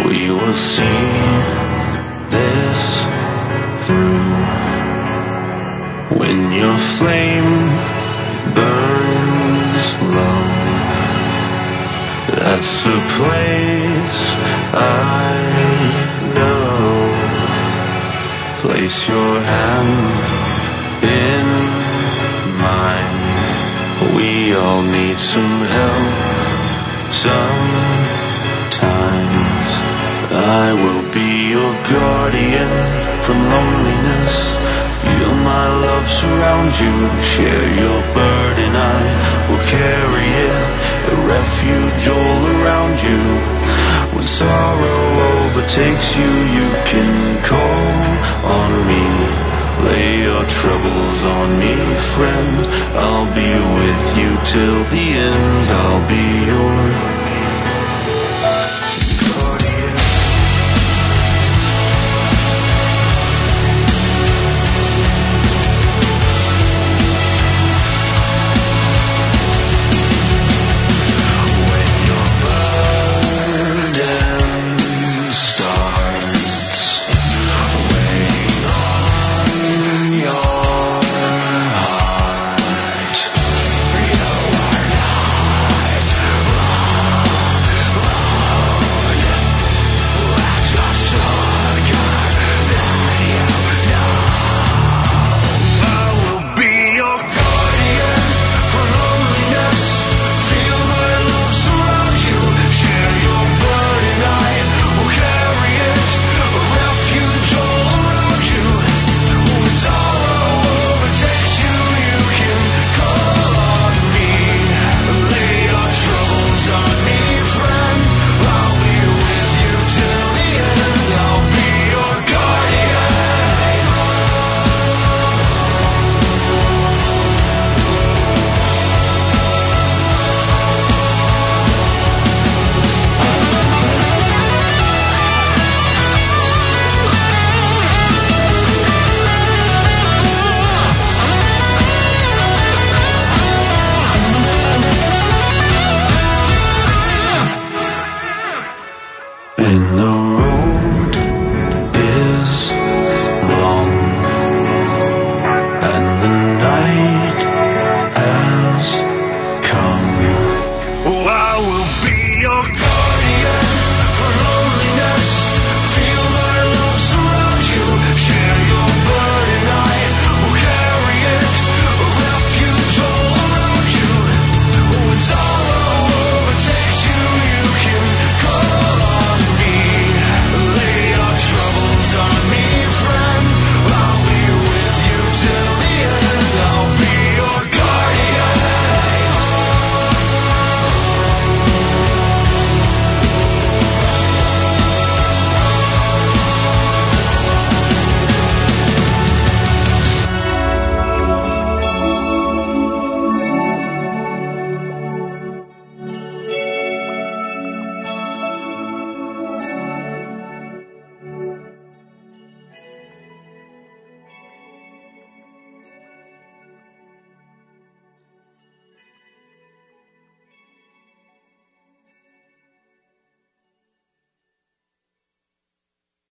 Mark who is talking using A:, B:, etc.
A: We will see this through. When your flame burns low, that's a place I know. Place your hand in mine. We all need some help sometimes. I will be your guardian from loneliness. Feel my love surround you. Share your burden, I will carry it. A refuge all around you. When sorrow overtakes you, you can call on me. Lay your troubles on me, friend. I'll be with you till the end. I'll be your